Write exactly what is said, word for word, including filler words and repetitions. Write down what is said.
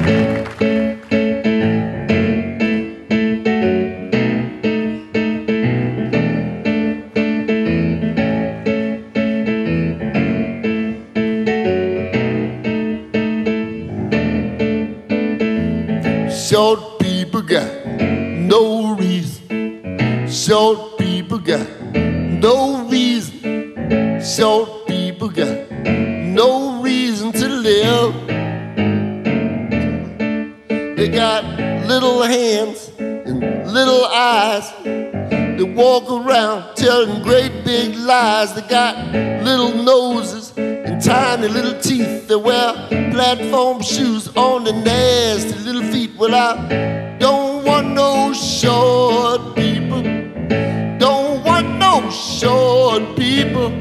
Short people got no reason. Short people got no reason. Short people got no reason to live. They got little hands and little eyes. They walk around telling great big lies. They got little noses and tiny little teeth. They wear platform shoes on their nasty little feet. Well, I don't want no short people. Don't want no short people.